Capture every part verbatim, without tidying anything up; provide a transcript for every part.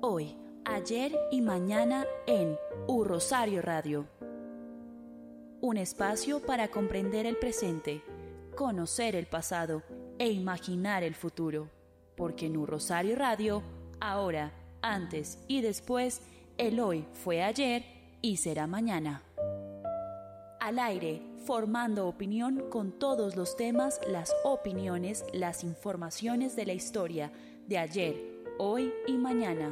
Hoy, ayer y mañana en U Rosario Radio. Un espacio para comprender el presente, conocer el pasado e imaginar el futuro. Porque en U Rosario Radio, ahora, antes y después, el hoy fue ayer y será mañana. Al aire, formando opinión con todos los temas, las opiniones, las informaciones de la historia de ayer, hoy y mañana.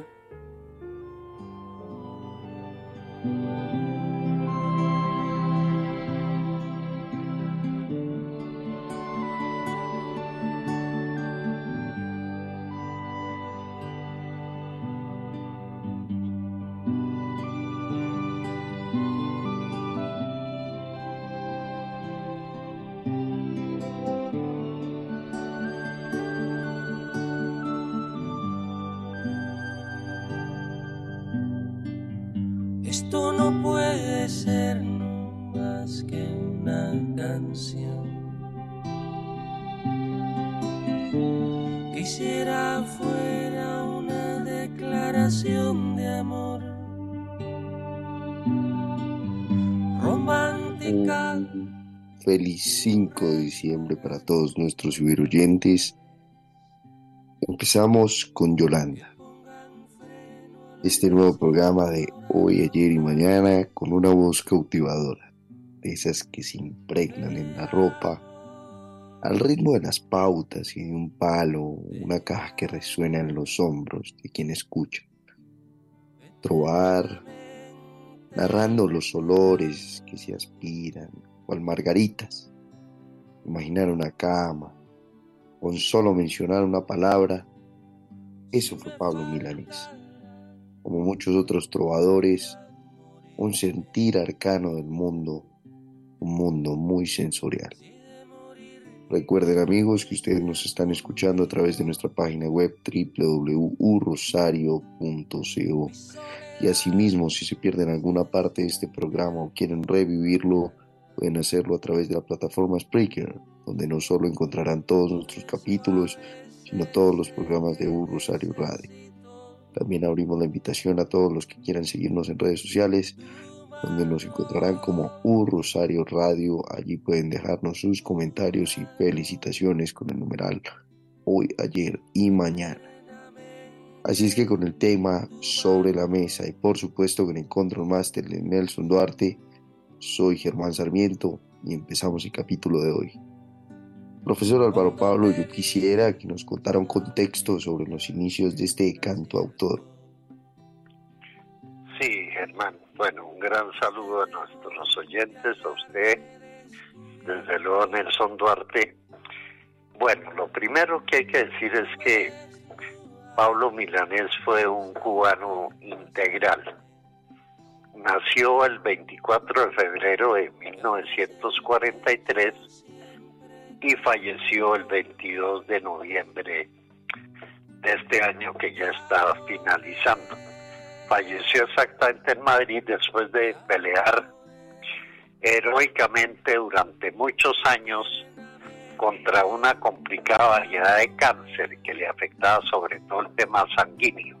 Esto no puede ser más que una canción. Quisiera fuera una declaración de amor romántica. Feliz cinco de diciembre para todos nuestros ciberoyentes. Empezamos con Yolanda. Este nuevo programa de hoy, ayer y mañana con una voz cautivadora, de esas que se impregnan en la ropa, al ritmo de las pautas y de un palo, una caja que resuena en los hombros de quien escucha. Trobar, narrando los olores que se aspiran, cual margaritas. Imaginar una cama, con solo mencionar una palabra, eso fue Pablo Milanés. Como muchos otros trovadores, un sentir arcano del mundo, un mundo muy sensorial. Recuerden, amigos, que ustedes nos están escuchando a través de nuestra página web doble u doble u doble u punto u rosario punto co, y asimismo, si se pierden alguna parte de este programa o quieren revivirlo, pueden hacerlo a través de la plataforma Spreaker, donde no solo encontrarán todos nuestros capítulos, sino todos los programas de U Rosario Radio. También abrimos la invitación a todos los que quieran seguirnos en redes sociales, donde nos encontrarán como U Rosario Radio. Allí pueden dejarnos sus comentarios y felicitaciones con el numeral hoy, ayer y mañana. Así es que con el tema sobre la mesa y por supuesto con el Control Master de Nelson Duarte, soy Germán Sarmiento y empezamos el capítulo de hoy. Profesor Álvaro Pablo, yo quisiera que nos contara un contexto sobre los inicios de este cantautor. Sí, Germán. Bueno, un gran saludo a nuestros oyentes, a usted, desde luego Nelson Duarte. Bueno, lo primero que hay que decir es que Pablo Milanés fue un cubano integral. Nació el veinticuatro de febrero de mil novecientos cuarenta y tres y falleció el veintidós de noviembre de este año que ya está finalizando. Falleció exactamente en Madrid después de pelear heroicamente durante muchos años contra una complicada variedad de cáncer que le afectaba sobre todo el tema sanguíneo.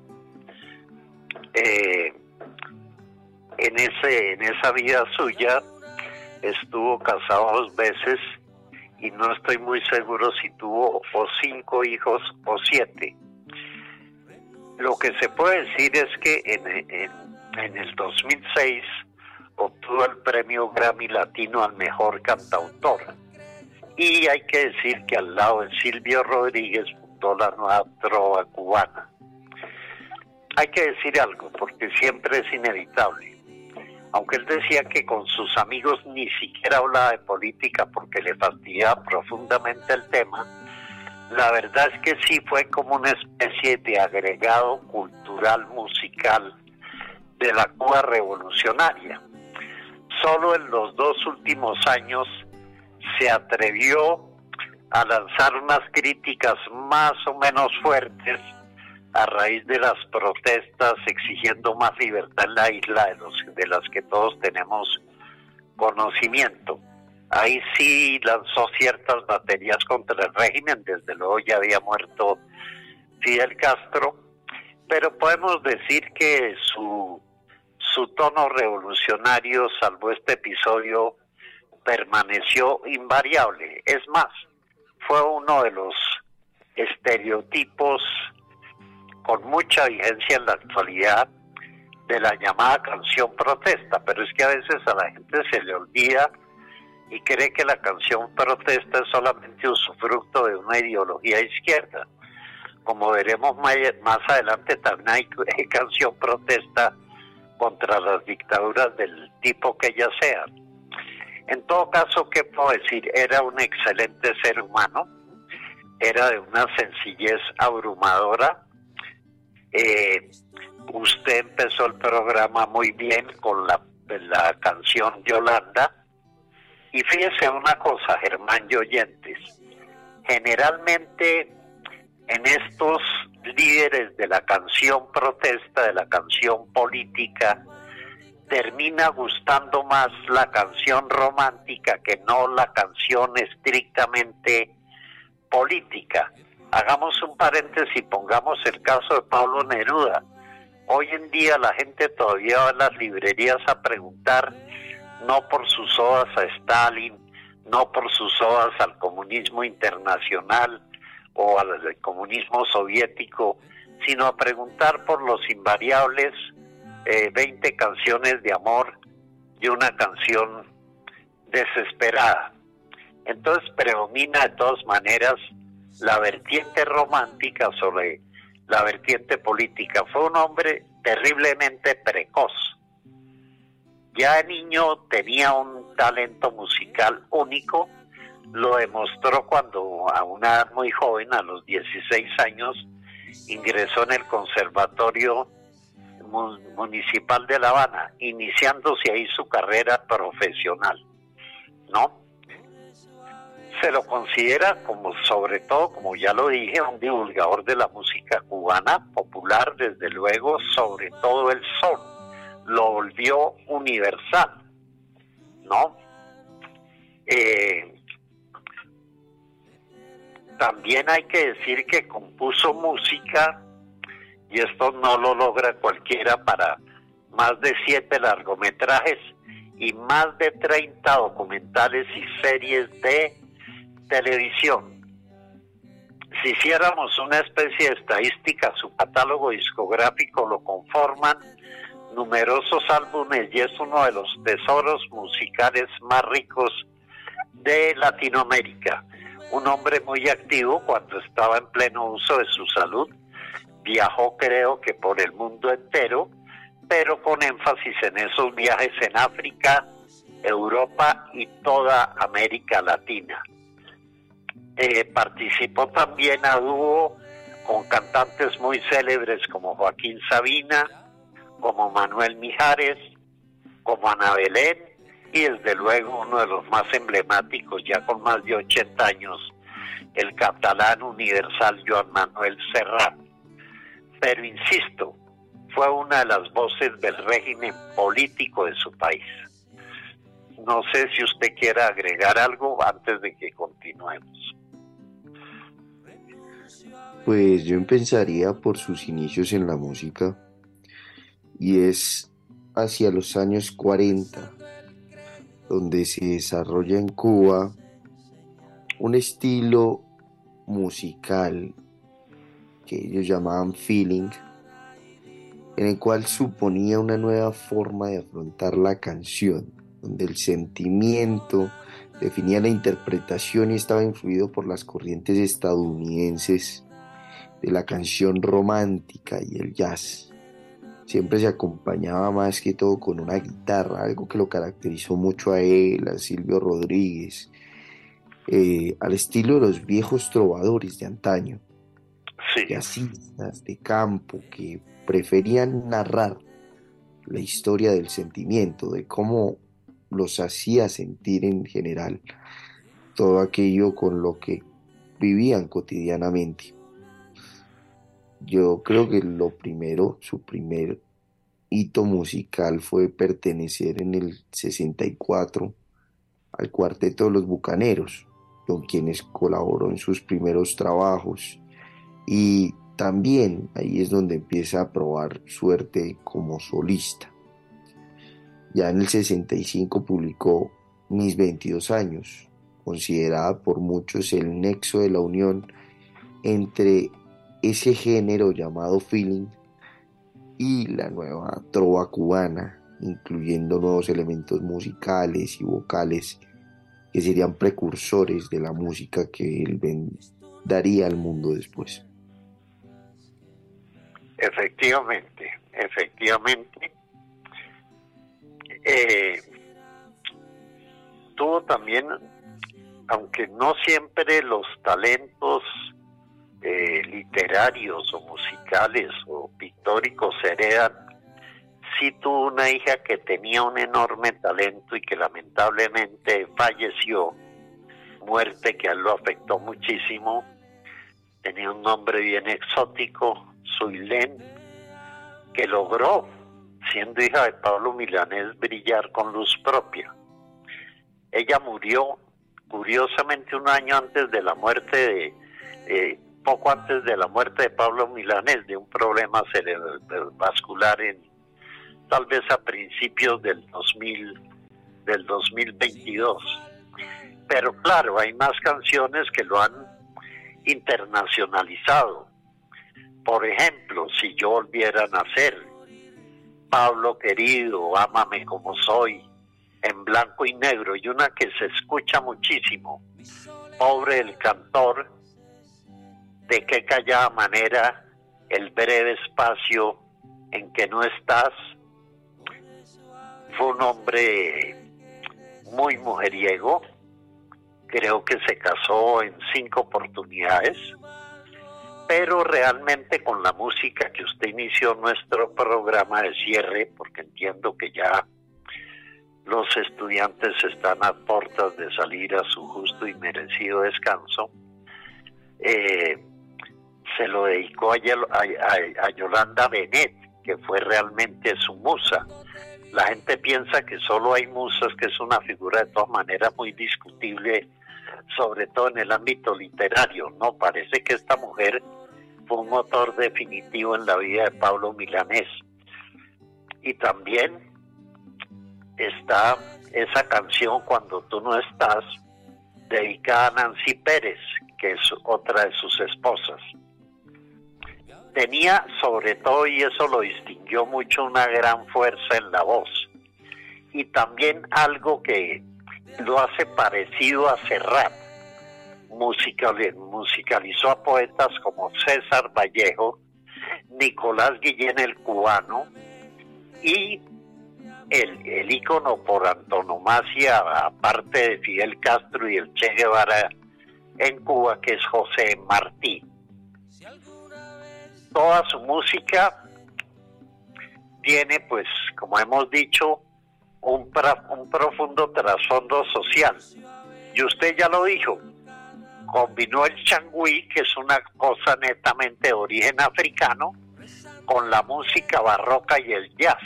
Eh, en, ese, en esa vida suya estuvo casado dos veces y no estoy muy seguro si tuvo o cinco hijos o siete. Lo que se puede decir es que en, en, en el dos mil seis obtuvo el premio Grammy Latino al mejor cantautor. Y hay que decir que al lado de Silvio Rodríguez fundó la nueva trova cubana. Hay que decir algo, porque siempre es inevitable. Aunque él decía que con sus amigos ni siquiera hablaba de política porque le fastidiaba profundamente el tema, la verdad es que sí fue como una especie de agregado cultural musical de la Cuba revolucionaria. Solo en los dos últimos años se atrevió a lanzar unas críticas más o menos fuertes a raíz de las protestas exigiendo más libertad en la isla de, los, de las que todos tenemos conocimiento. Ahí sí lanzó ciertas baterías contra el régimen, desde luego ya había muerto Fidel Castro, pero podemos decir que su, su tono revolucionario, salvo este episodio, permaneció invariable. Es más, fue uno de los estereotipos con mucha vigencia en la actualidad de la llamada canción protesta, pero es que a veces a la gente se le olvida y cree que la canción protesta es solamente usufructo de una ideología izquierda. Como veremos más adelante, también hay canción protesta contra las dictaduras del tipo que ellas sean. En todo caso, ¿qué puedo decir? Era un excelente ser humano, era de una sencillez abrumadora. Eh, usted empezó el programa muy bien con la, la canción Yolanda, y fíjese una cosa, Germán y oyentes, generalmente en estos líderes de la canción protesta, de la canción política, termina gustando más la canción romántica que no la canción estrictamente política. Hagamos un paréntesis y pongamos el caso de Pablo Neruda. Hoy en día la gente todavía va a las librerías a preguntar, no por sus odas a Stalin, no por sus odas al comunismo internacional o al comunismo soviético, sino a preguntar por los invariables eh, veinte canciones de amor y una canción desesperada. Entonces predomina de todas maneras la vertiente romántica sobre la vertiente política. Fue un hombre terriblemente precoz. Ya de niño tenía un talento musical único, lo demostró cuando a una edad muy joven, a los dieciséis años, ingresó en el Conservatorio Municipal de La Habana, iniciándose ahí su carrera profesional, ¿no? Se lo considera como, sobre todo, como ya lo dije, un divulgador de la música cubana, popular desde luego, sobre todo el son, lo volvió universal, ¿no? Eh, también hay que decir que compuso música, y esto no lo logra cualquiera, para más de siete largometrajes y más de treinta documentales y series de televisión. Si hiciéramos una especie de estadística, su catálogo discográfico lo conforman numerosos álbumes y es uno de los tesoros musicales más ricos de Latinoamérica. Un hombre muy activo cuando estaba en pleno uso de su salud. Viajó, creo que por el mundo entero, pero con énfasis en esos viajes en África, Europa y toda América Latina. Eh, participó también a dúo con cantantes muy célebres como Joaquín Sabina, como Manuel Mijares, como Ana Belén, y desde luego uno de los más emblemáticos, ya con más de ochenta años, el catalán universal Joan Manuel Serrat. Pero insisto, fue una de las voces del régimen político de su país. No sé si usted quiera agregar algo antes de que continuemos. Pues yo empezaría por sus inicios en la música, y es hacia los años cuarenta, donde se desarrolla en Cuba un estilo musical que ellos llamaban feeling, en el cual suponía una nueva forma de afrontar la canción, donde el sentimiento definía la interpretación y estaba influido por las corrientes estadounidenses de la canción romántica y el jazz. Siempre se acompañaba más que todo con una guitarra, algo que lo caracterizó mucho a él, a Silvio Rodríguez, eh, al estilo de los viejos trovadores de antaño, Sí. jazzistas de campo que preferían narrar la historia del sentimiento, de cómo los hacía sentir en general todo aquello con lo que vivían cotidianamente. Yo creo que lo primero, su primer hito musical fue pertenecer en el sesenta y cuatro al Cuarteto de los Bucaneros, con quienes colaboró en sus primeros trabajos, y también ahí es donde empieza a probar suerte como solista. Ya en el sesenta y cinco publicó Mis veintidós años, considerada por muchos el nexo de la unión entre ese género llamado feeling y la nueva trova cubana, incluyendo nuevos elementos musicales y vocales que serían precursores de la música que él daría al mundo después. Efectivamente, efectivamente. Eh, tuvo también, aunque no siempre los talentos eh, literarios o musicales o pictóricos se heredan, sí tuvo una hija que tenía un enorme talento y que lamentablemente falleció, muerte que a él lo afectó muchísimo. Tenía un nombre bien exótico, Suilén, que logró, siendo hija de Pablo Milanés, brillar con luz propia. Ella murió, curiosamente, un año antes de la muerte de, eh, poco antes de la muerte de Pablo Milanés, de un problema cerebrovascular, en, tal vez a principios del dos mil, del dos mil veintidós. Pero claro, hay más canciones que lo han internacionalizado. Por ejemplo, Si yo volviera a nacer, Pablo querido, Ámame como soy, En blanco y negro, y una que se escucha muchísimo, Pobre el cantor, De qué callada manera, El breve espacio en que no estás. Fue un hombre muy mujeriego, creo que se casó en cinco oportunidades, pero realmente con la música que usted inició nuestro programa de cierre, porque entiendo que ya los estudiantes están a puertas de salir a su justo y merecido descanso, eh, se lo dedicó a, a, a, a Yolanda Benet, que fue realmente su musa. La gente piensa que solo hay musas, que es una figura de todas maneras muy discutible, sobre todo en el ámbito literario. No, parece que esta mujer fue un motor definitivo en la vida de Pablo Milanés. Y también está esa canción, Cuando tú no estás, dedicada a Nancy Pérez, que es otra de sus esposas. Tenía sobre todo, y eso lo distinguió mucho, una gran fuerza en la voz. Y también algo que lo hace parecido a Serrat. Musical, musicalizó a poetas como César Vallejo, Nicolás Guillén el cubano, y el, el ícono por antonomasia, aparte de Fidel Castro y el Che Guevara en Cuba, que es José Martí. Toda su música tiene, pues, como hemos dicho, un, pra, un profundo trasfondo social. Y usted ya lo dijo, combinó el changüí, que es una cosa netamente de origen africano, con la música barroca y el jazz,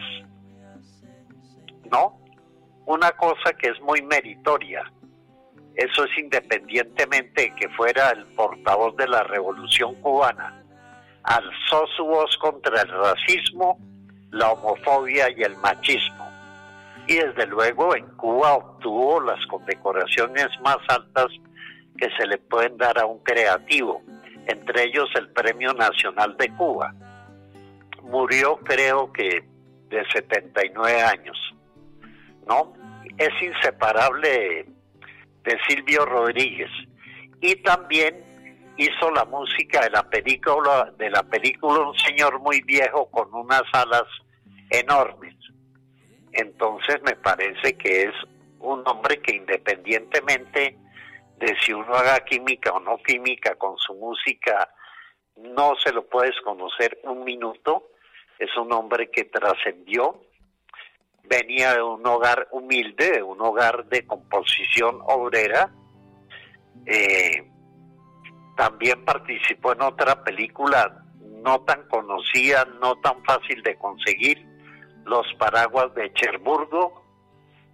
¿no? Una cosa que es muy meritoria. Eso es independientemente de que fuera el portavoz de la Revolución Cubana. Alzó su voz contra el racismo, la homofobia y el machismo. Y desde luego en Cuba obtuvo las condecoraciones más altas que se le pueden dar a un creativo, entre ellos el Premio Nacional de Cuba. Murió, creo que de setenta y nueve años, ¿no? Es inseparable de, de Silvio Rodríguez. Y también hizo la música de la película, de la película Un señor muy viejo con unas alas enormes. Entonces me parece que es un hombre que, independientemente de si uno haga química o no química con su música, no se lo puede desconocer un minuto. Es un hombre que trascendió, venía de un hogar humilde, de un hogar de composición obrera. Eh, también participó en otra película no tan conocida, no tan fácil de conseguir, Los paraguas de Cherburgo,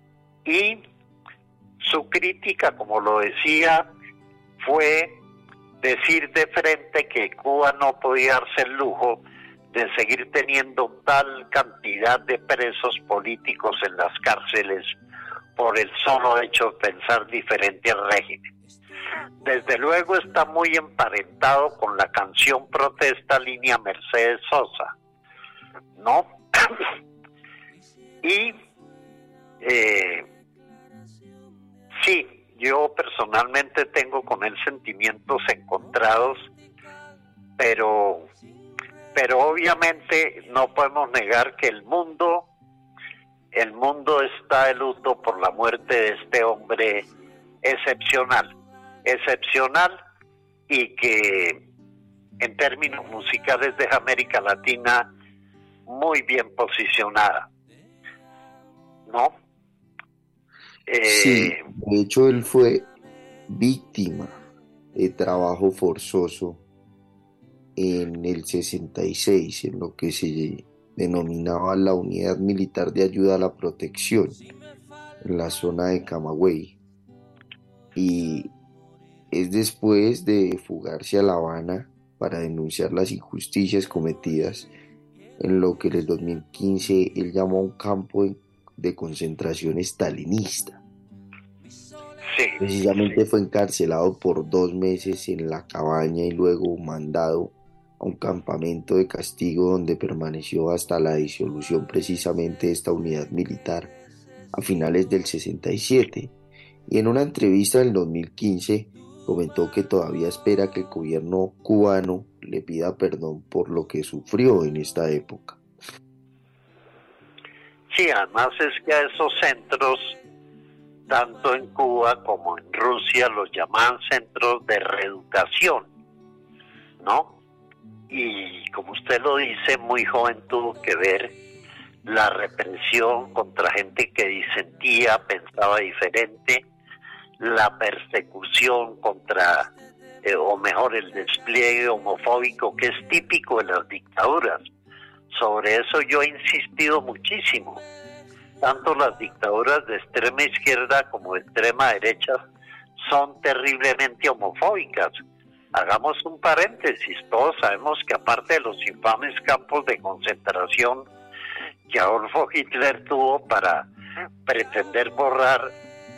y su crítica, como lo decía, fue decir de frente que Cuba no podía darse el lujo de seguir teniendo tal cantidad de presos políticos en las cárceles por el solo hecho de pensar diferente al régimen. Desde luego está muy emparentado con la canción Protesta línea Mercedes Sosa, ¿no? y eh, sí, yo personalmente tengo con él sentimientos encontrados, pero, pero obviamente no podemos negar que el mundo, el mundo está de luto por la muerte de este hombre excepcional. excepcional y que en términos musicales deja América Latina muy bien posicionada, ¿no? Eh, sí, de hecho él fue víctima de trabajo forzoso en el sesenta y seis, en lo que se denominaba la Unidad Militar de Ayuda a la Protección, en la zona de Camagüey, y es después de fugarse a La Habana para denunciar las injusticias cometidas en lo que en el dos mil quince él llamó un campo de concentración estalinista. Sí, Precisamente sí. fue encarcelado por dos meses en La Cabaña y luego mandado a un campamento de castigo donde permaneció hasta la disolución precisamente de esta unidad militar a finales del sesenta y siete. Y en una entrevista del dos mil quince comentó que todavía espera que el gobierno cubano le pida perdón por lo que sufrió en esta época. Sí, además es que a esos centros, tanto en Cuba como en Rusia, los llaman centros de reeducación, ¿no? Y como usted lo dice, muy joven tuvo que ver la represión contra gente que disentía, pensaba diferente, la persecución contra, eh, o mejor, el despliegue homofóbico que es típico de las dictaduras. Sobre eso yo he insistido muchísimo. Tanto las dictaduras de extrema izquierda como de extrema derecha son terriblemente homofóbicas. Hagamos un paréntesis, todos sabemos que aparte de los infames campos de concentración que Adolfo Hitler tuvo para pretender borrar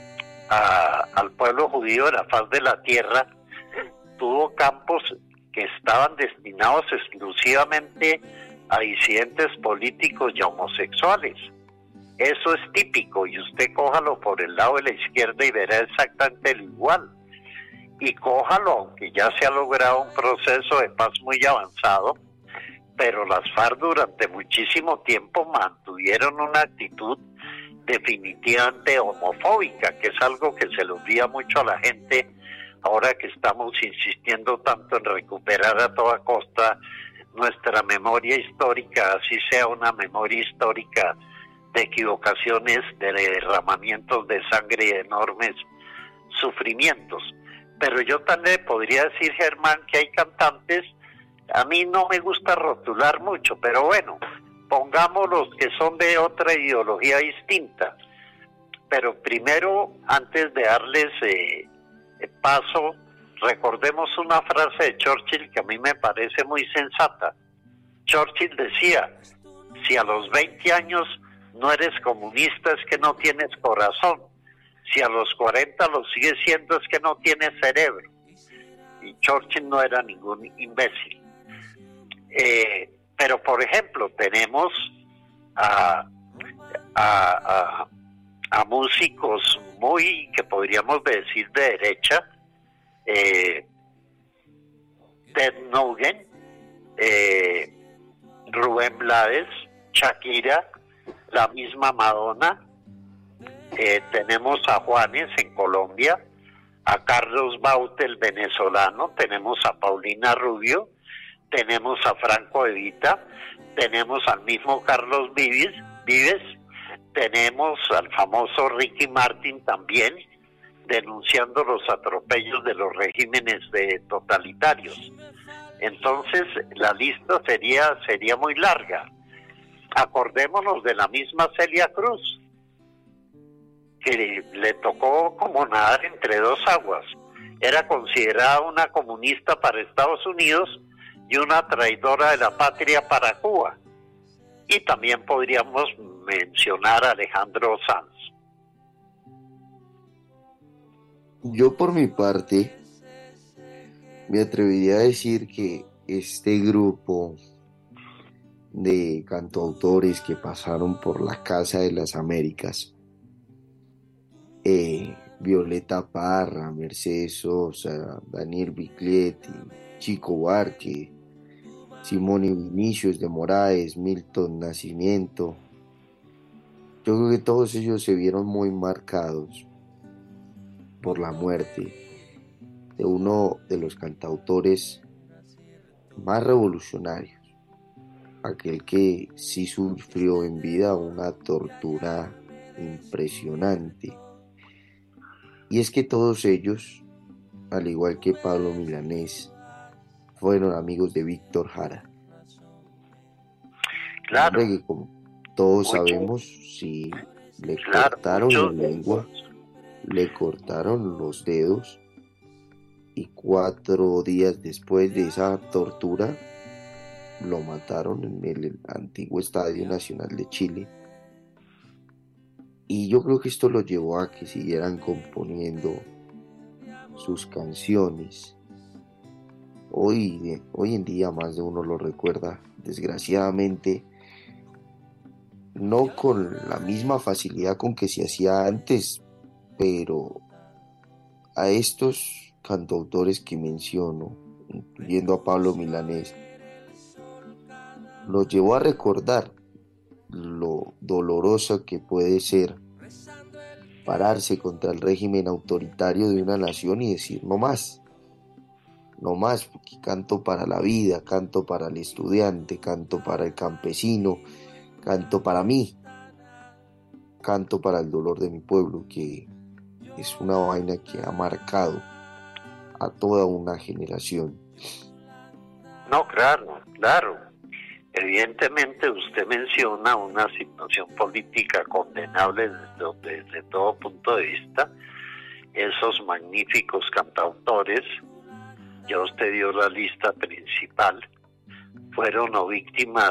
A, al pueblo judío de la faz de la tierra, tuvo campos que estaban destinados exclusivamente a disidentes políticos y homosexuales. Eso es típico, y usted cójalo por el lado de la izquierda y verá exactamente lo igual. Y cójalo, aunque ya se ha logrado un proceso de paz muy avanzado, pero las FARC durante muchísimo tiempo mantuvieron una actitud definitivamente homofóbica, que es algo que se le olvida mucho a la gente ahora que estamos insistiendo tanto en recuperar a toda costa nuestra memoria histórica, así sea una memoria histórica de equivocaciones, de derramamientos de sangre y de enormes sufrimientos. Pero yo también podría decir, Germán, que hay cantantes, a mí no me gusta rotular mucho, pero bueno, pongamos los que son de otra ideología distinta. Pero primero, antes de darles eh, paso, recordemos una frase de Churchill que a mí me parece muy sensata. Churchill decía, si a los veinte años no eres comunista es que no tienes corazón, si a los cuarenta lo sigues siendo es que no tienes cerebro. Y Churchill no era ningún imbécil. Eh, pero por ejemplo tenemos a, a, a, a músicos muy, que podríamos decir de derecha, eh, Ted Nugent, eh, Rubén Blades, Shakira, la misma Madonna, eh, tenemos a Juanes en Colombia, a Carlos Baute el venezolano, tenemos a Paulina Rubio, tenemos a Franco De Vita, tenemos al mismo Carlos Vives, Vives, tenemos al famoso Ricky Martin también, denunciando los atropellos de los regímenes de totalitarios. Entonces la lista sería, sería muy larga. Acordémonos de la misma Celia Cruz, que le tocó como nadar entre dos aguas. era considerada una comunista para Estados Unidos y una traidora de la patria para Cuba. Y también podríamos mencionar a Alejandro Sanz. Yo por mi parte me atrevería a decir que este grupo de cantautores que pasaron por la Casa de las Américas, eh, Violeta Parra, Mercedes Sosa, Daniel Biglietti, Chico Buarque, Simón y Vinicius de Moraes, Milton Nascimento, yo creo que todos ellos se vieron muy marcados por la muerte de uno de los cantautores más revolucionarios, aquel que sí sufrió en vida una tortura impresionante. Y es que todos ellos, al igual que Pablo Milanés, fueron amigos de Víctor Jara. Claro. Que como todos Mucho. sabemos, sí, le Claro, cortaron mucho. la lengua, le cortaron los dedos, y cuatro días después de esa tortura lo mataron en el antiguo Estadio Nacional de Chile. Y yo creo que esto lo llevó a que siguieran componiendo sus canciones. Hoy, hoy en día más de uno lo recuerda, desgraciadamente, no con la misma facilidad con que se hacía antes, pero a estos cantautores que menciono, incluyendo a Pablo Milanés, los llevó a recordar lo doloroso que puede ser pararse contra el régimen autoritario de una nación y decir no más, no más, porque canto para la vida, canto para el estudiante, canto para el campesino, canto para mí, canto para el dolor de mi pueblo, que es una vaina que ha marcado a toda una generación. No, claro, claro. Evidentemente usted menciona una situación política condenable desde, desde todo punto de vista. Esos magníficos cantautores, ya usted dio la lista principal, fueron o víctimas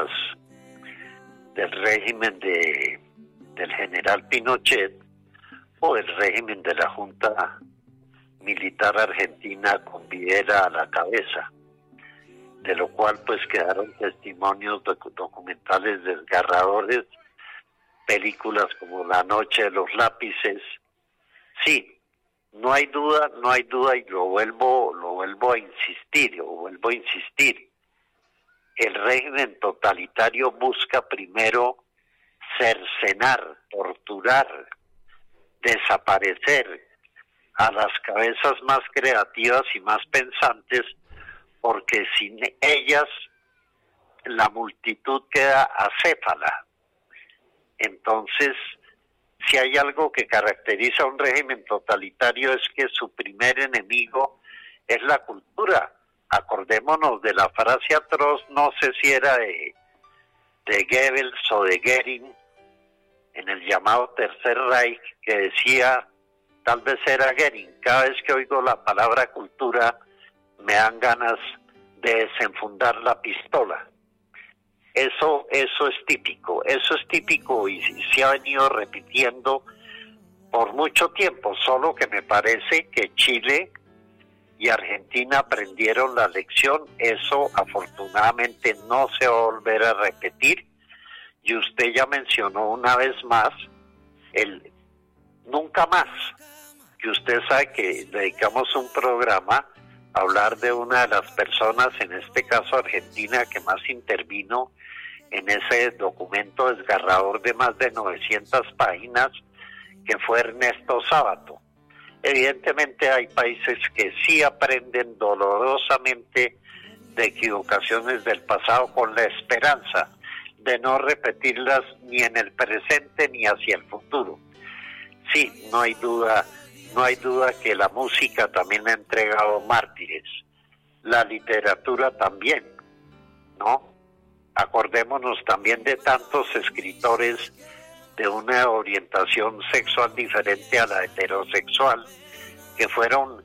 del régimen de, del general Pinochet o del régimen de la Junta Militar Argentina con Videla a la cabeza, de lo cual pues quedaron testimonios doc- documentales desgarradores, películas como La Noche de los Lápices. Sí, no hay duda, no hay duda, y lo vuelvo, lo vuelvo a insistir, lo vuelvo a insistir. El régimen totalitario busca primero cercenar, torturar, desaparecer a las cabezas más creativas y más pensantes, porque sin ellas la multitud queda acéfala. Entonces, si hay algo que caracteriza a un régimen totalitario es que su primer enemigo es la cultura. Acordémonos de la frase atroz, no sé si era de, de Goebbels o de Goering, en el llamado Tercer Reich, que decía, tal vez era Goering, cada vez que oigo la palabra cultura, me dan ganas de desenfundar la pistola. Eso, eso es típico, eso es típico y se ha venido repitiendo por mucho tiempo, solo que me parece que Chile y Argentina aprendieron la lección. Eso afortunadamente no se va a volver a repetir, y usted ya mencionó una vez más el nunca más, que usted sabe que dedicamos un programa a hablar de una de las personas, en este caso argentina, que más intervino en ese documento desgarrador de más de novecientas páginas, que fue Ernesto Sábato. Evidentemente hay países que sí aprenden dolorosamente de equivocaciones del pasado con la esperanza de no repetirlas ni en el presente ni hacia el futuro. Sí, no hay duda, no hay duda que la música también ha entregado mártires, la literatura también, ¿no? Acordémonos también de tantos escritores de una orientación sexual diferente a la heterosexual, que fueron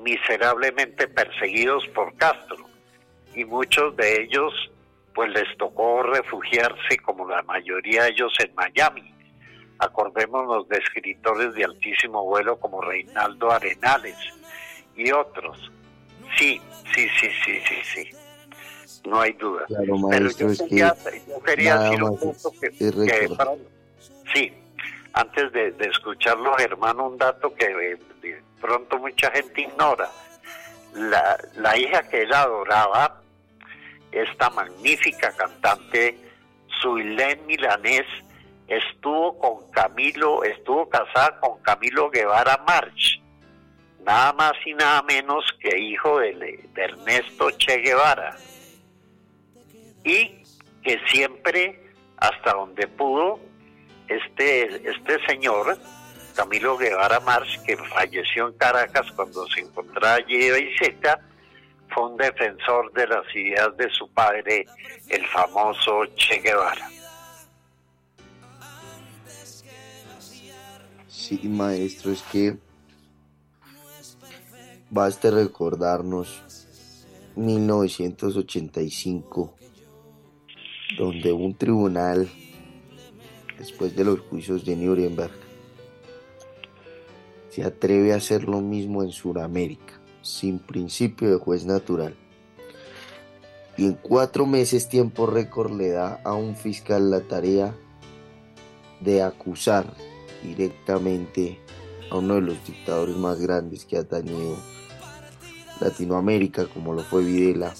miserablemente perseguidos por Castro, y muchos de ellos pues les tocó refugiarse, como la mayoría de ellos, en Miami. Acordémonos de escritores de altísimo vuelo como Reinaldo Arenales y otros. Sí, sí, sí, sí, sí, sí. No hay duda. Claro, maestro, Pero yo quería, es que yo quería decir un más punto que, es que recordar. sí, antes de, de escucharlo, Germán, un dato que de, de pronto mucha gente ignora. La, la hija que él adoraba, esta magnífica cantante Suilén Milanés, estuvo con Camilo, estuvo casada con Camilo Guevara March, nada más y nada menos que hijo de, de Ernesto Che Guevara, y que siempre, hasta donde pudo, este, este señor, Camilo Guevara March, que falleció en Caracas cuando se encontraba allí de Iseta, fue un defensor de las ideas de su padre, el famoso Che Guevara. Sí, maestro, es que basta recordarnos mil novecientos ochenta y cinco, donde un tribunal, después de los juicios de Nuremberg, se atreve a hacer lo mismo en Sudamérica, sin principio de juez natural. Y en cuatro meses, tiempo récord, le da a un fiscal la tarea de acusar directamente a uno de los dictadores más grandes que ha tenido Latinoamérica, como lo fue Videla,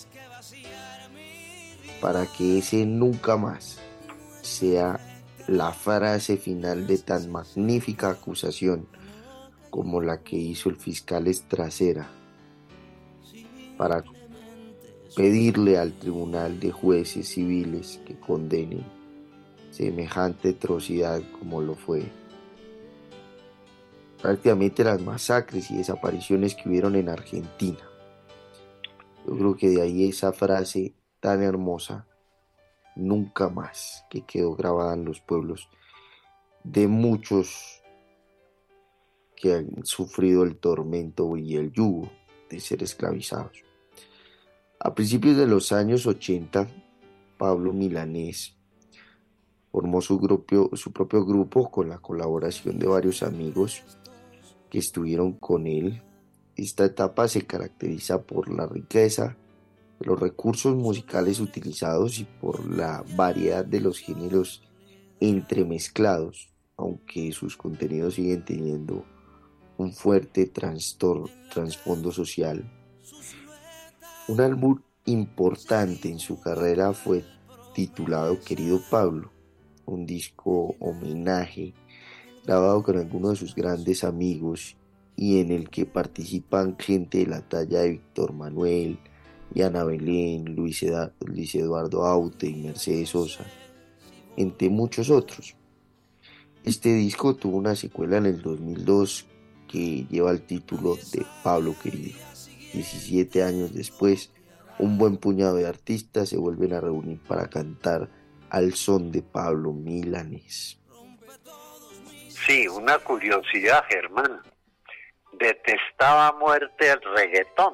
para que ese nunca más sea la frase final de tan magnífica acusación como la que hizo el fiscal Estracera, para pedirle al tribunal de jueces civiles que condenen semejante atrocidad como lo fue prácticamente las masacres y desapariciones que hubieron en Argentina. Yo creo que de ahí esa frase tan hermosa, nunca más, que quedó grabada en los pueblos de muchos que han sufrido el tormento y el yugo de ser esclavizados. A principios de los años ochenta, Pablo Milanés formó su, grupo, su propio grupo con la colaboración de varios amigos que estuvieron con él. Esta etapa se caracteriza por la riqueza de los recursos musicales utilizados y por la variedad de los géneros entremezclados, aunque sus contenidos siguen teniendo un fuerte trasfondo social. Un álbum importante en su carrera fue titulado Querido Pablo, un disco homenaje grabado con algunos de sus grandes amigos y en el que participan gente de la talla de Víctor Manuel, Ana Belén, Luis, Eda, Luis Eduardo Aute y Mercedes Sosa, entre muchos otros. Este disco tuvo una secuela en el dos mil dos que lleva el título de Pablo Querido. diecisiete años después, un buen puñado de artistas se vuelven a reunir para cantar al son de Pablo Milanés. Sí, una curiosidad, Germán. Detestaba a muerte el reggaetón.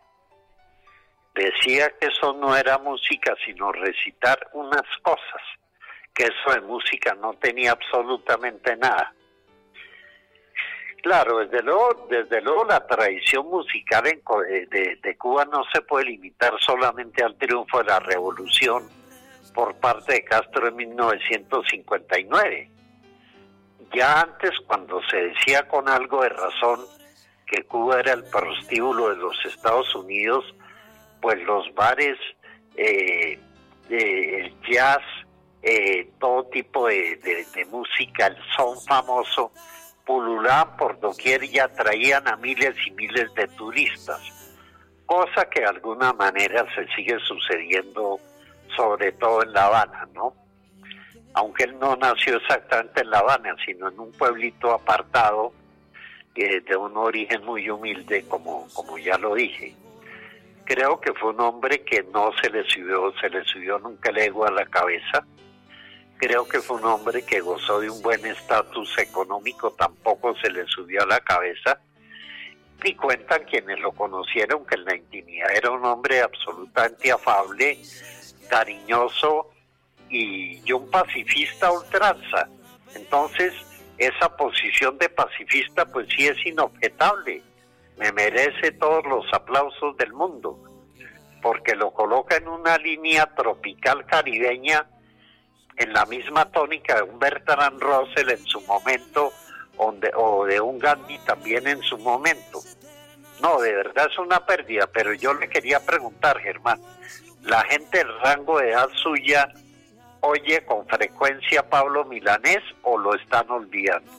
Decía que eso no era música, sino recitar unas cosas, que eso de música no tenía absolutamente nada. Claro, desde luego, desde luego la tradición musical en, de, de Cuba no se puede limitar solamente al triunfo de la revolución por parte de Castro en mil novecientos cincuenta y nueve. Ya antes, cuando se decía con algo de razón que Cuba era el prostíbulo de los Estados Unidos, pues los bares, eh, eh, el jazz, eh, todo tipo de, de, de música, el son famoso, pululaban por doquier y atraían a miles y miles de turistas, cosa que de alguna manera se sigue sucediendo, sobre todo en La Habana, ¿no? Aunque él no nació exactamente en La Habana, sino en un pueblito apartado, eh, de un origen muy humilde, como, como ya lo dije. Creo que fue un hombre que no se le subió, se le subió nunca el ego a la cabeza. Creo que fue un hombre que gozó de un buen estatus económico, tampoco se le subió a la cabeza. Y cuentan quienes lo conocieron que en la intimidad era un hombre absolutamente afable, cariñoso y, y un pacifista a ultranza. Entonces, esa posición de pacifista pues sí es inobjetable. Me merece todos los aplausos del mundo, porque lo coloca en una línea tropical caribeña, en la misma tónica de un Bertrand Russell en su momento, o de, o de un Gandhi también en su momento. No, de verdad es una pérdida, pero yo le quería preguntar, Germán, ¿la gente del rango de edad suya oye con frecuencia a Pablo Milanés o lo están olvidando?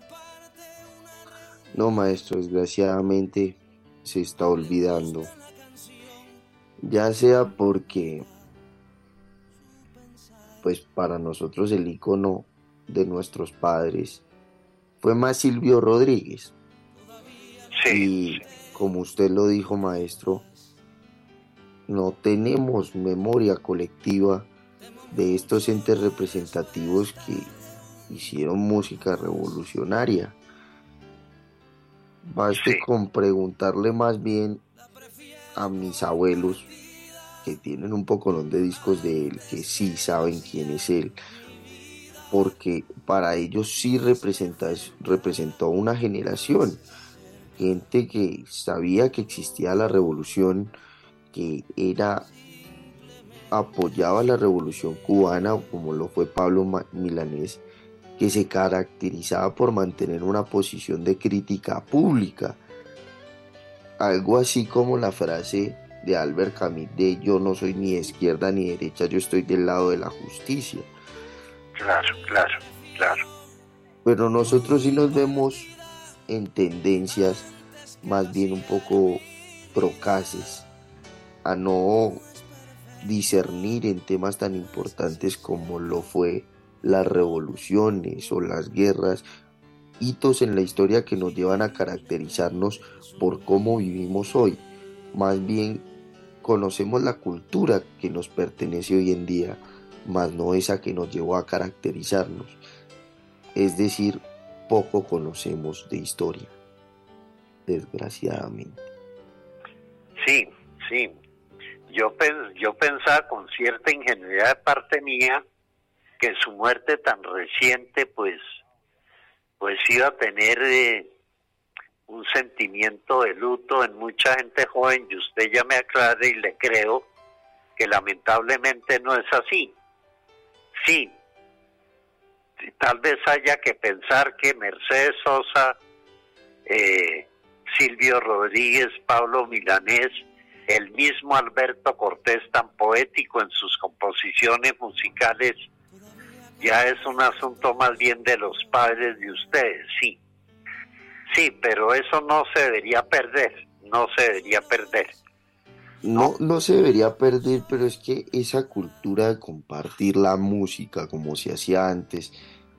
No, maestro, desgraciadamente se está olvidando. Ya sea porque, pues para nosotros el ícono de nuestros padres fue más Silvio Rodríguez. Sí. Y como usted lo dijo, maestro, no tenemos memoria colectiva de estos entes representativos que hicieron música revolucionaria. Baste Sí. con preguntarle más bien a mis abuelos, que tienen un poco de discos de él, que sí saben quién es él, porque para ellos sí representa, representó una generación, gente que sabía que existía la revolución, que era apoyaba la revolución cubana, como lo fue Pablo Milanés, que se caracterizaba por mantener una posición de crítica pública, algo así como la frase de Albert Camus de yo no soy ni de izquierda ni de derecha, yo estoy del lado de la justicia. Claro, claro, claro. Pero nosotros sí nos vemos en tendencias más bien un poco procaces, a no discernir en temas tan importantes como lo fue las revoluciones o las guerras, hitos en la historia que nos llevan a caracterizarnos por cómo vivimos hoy. Más bien conocemos la cultura que nos pertenece hoy en día, más no esa que nos llevó a caracterizarnos. Es decir, poco conocemos de historia, desgraciadamente. Sí, sí. Yo, pens- yo pensaba con cierta ingenuidad de parte mía que su muerte tan reciente pues, pues iba a tener eh, un sentimiento de luto en mucha gente joven, y usted ya me aclara y le creo que lamentablemente no es así. Sí, tal vez haya que pensar que Mercedes Sosa, eh, Silvio Rodríguez, Pablo Milanés, el mismo Alberto Cortés, tan poético en sus composiciones musicales, ya es un asunto más bien de los padres de ustedes, sí. Sí, pero eso no se debería perder, no se debería perder. No, no se debería perder, pero es que esa cultura de compartir la música como se hacía antes,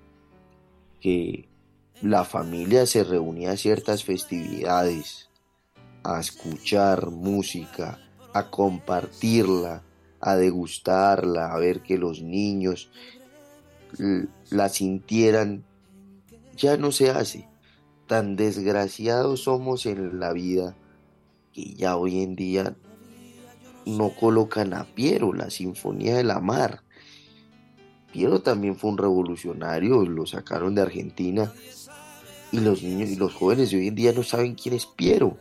que la familia se reunía a ciertas festividades, a escuchar música, a compartirla, a degustarla, a ver que los niños l- la sintieran, ya no se hace. Tan desgraciados somos en la vida que ya hoy en día no colocan a Piero, la Sinfonía de la Mar. Piero también fue un revolucionario, lo sacaron de Argentina y los niños y los jóvenes de hoy en día no saben quién es Piero.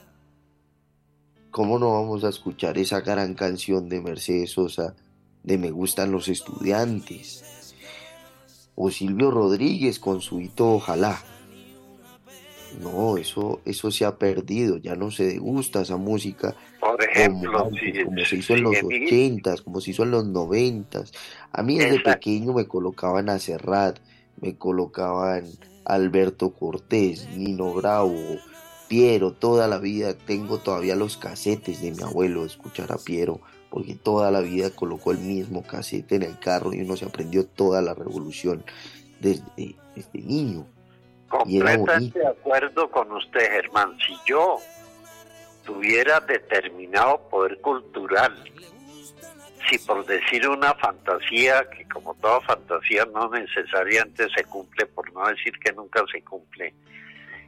¿Cómo no vamos a escuchar esa gran canción de Mercedes Sosa de Me gustan los estudiantes? O Silvio Rodríguez con su hito Ojalá. No, eso, eso se ha perdido, ya no se degusta esa música Por como ejemplo, antes, si, como se hizo si en los Emil, ochentas, como se hizo en los noventas. A mí desde esa, pequeño me colocaban a Serrat, me colocaban a Alberto Cortés, Nino Bravo, Piero, toda la vida. Tengo todavía los casetes de mi abuelo de escuchar a Piero, porque toda la vida colocó el mismo casete en el carro y uno se aprendió toda la revolución desde, desde niño. Y era completamente bonito. de acuerdo con usted, Germán. Si yo tuviera determinado poder cultural, si por decir una fantasía, que como toda fantasía no necesariamente se cumple, por no decir que nunca se cumple,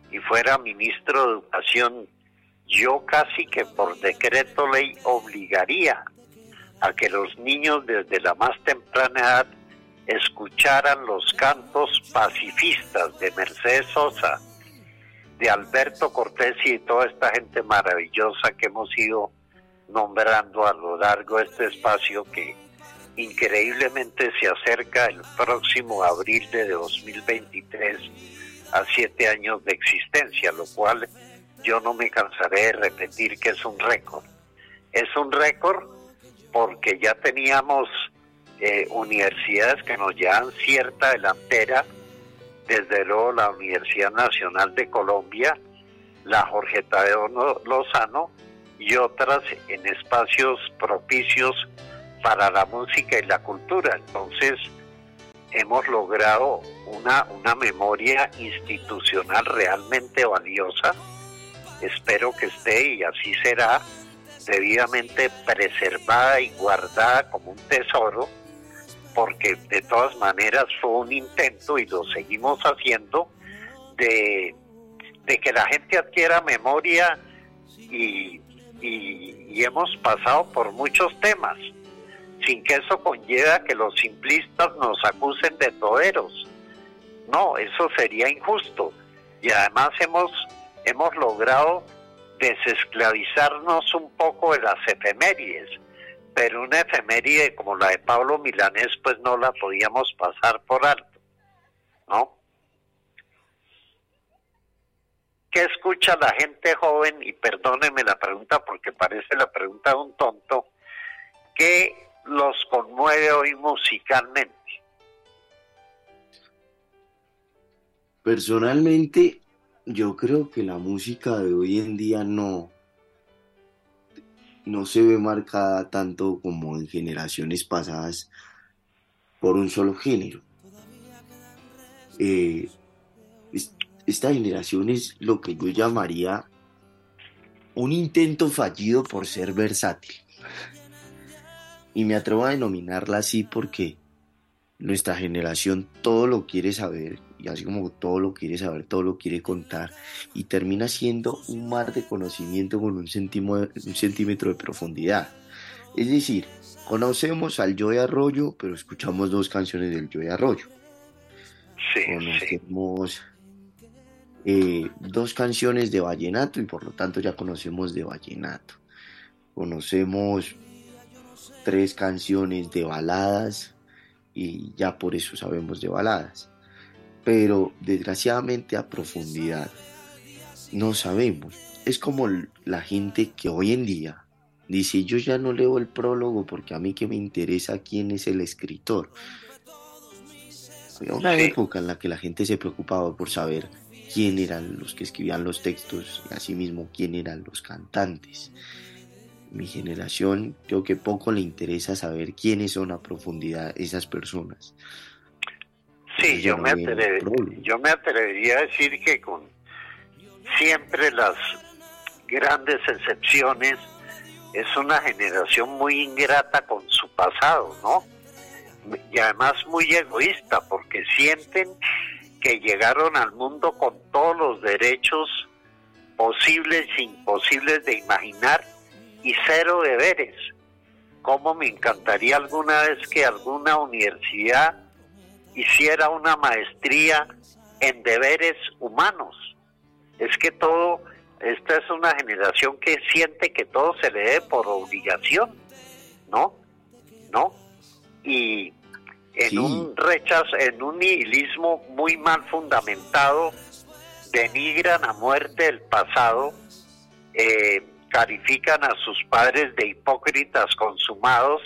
y fuera ministro de Educación, yo casi que por decreto ley obligaría a que los niños desde la más temprana edad escucharan los cantos pacifistas de Mercedes Sosa, de Alberto Cortés y de toda esta gente maravillosa que hemos ido nombrando a lo largo de este espacio, que increíblemente se acerca el próximo abril de dos mil veintitrés a siete años de existencia, lo cual yo no me cansaré de repetir que es un récord. Es un récord porque ya teníamos eh, universidades que nos llevan cierta delantera, desde luego la Universidad Nacional de Colombia, la Jorge Tadeo Lozano y otras en espacios propicios para la música y la cultura. Entonces hemos logrado una, una memoria institucional realmente valiosa. Espero que esté, y así será, debidamente preservada y guardada como un tesoro, porque de todas maneras fue un intento, y lo seguimos haciendo, de, de que la gente adquiera memoria, y, y, y hemos pasado por muchos temas, sin que eso conlleva que los simplistas nos acusen de toderos. No, eso sería injusto. Y además hemos, hemos logrado desesclavizarnos un poco de las efemérides, pero una efeméride como la de Pablo Milanés pues no la podíamos pasar por alto, ¿no? ¿Qué escucha la gente joven? Y perdóneme la pregunta porque parece la pregunta de un tonto. ¿Qué los conmueve hoy musicalmente? Personalmente, yo creo que la música de hoy en día no, no se ve marcada tanto como en generaciones pasadas por un solo género. Eh, esta generación es lo que yo llamaría un intento fallido por ser versátil. Y me atrevo a denominarla así porque nuestra generación todo lo quiere saber, y así como todo lo quiere saber, todo lo quiere contar, y termina siendo un mar de conocimiento con un, centímetro, un centímetro de profundidad. Es decir, conocemos al Joey Arroyo, pero escuchamos dos canciones del Joey Arroyo. Sí, conocemos sí. Eh, dos canciones de vallenato, y por lo tanto ya conocemos de vallenato. Conocemos tres canciones de baladas, y ya por eso sabemos de baladas. Pero desgraciadamente a profundidad no sabemos. Es como la gente que hoy en día dice: yo ya no leo el prólogo porque a mí que me interesa quién es el escritor. Había una Sí. época en la que la gente se preocupaba por saber quién eran los que escribían los textos, y asimismo quién eran los cantantes. Mi generación, creo que poco le interesa saber quiénes son a profundidad esas personas. Sí, yo me, atreve, yo me atrevería a decir que con siempre las grandes excepciones, es una generación muy ingrata con su pasado, ¿no? Y además muy egoísta, porque sienten que llegaron al mundo con todos los derechos posibles e imposibles de imaginar, y cero deberes. Cómo me encantaría alguna vez que alguna universidad hiciera una maestría en deberes humanos. Es que todo, esta es una generación que siente que todo se le debe por obligación, ¿no? ¿No? Y en sí. un rechazo, en un nihilismo muy mal fundamentado, denigran a muerte el pasado, eh, califican a sus padres de hipócritas consumados.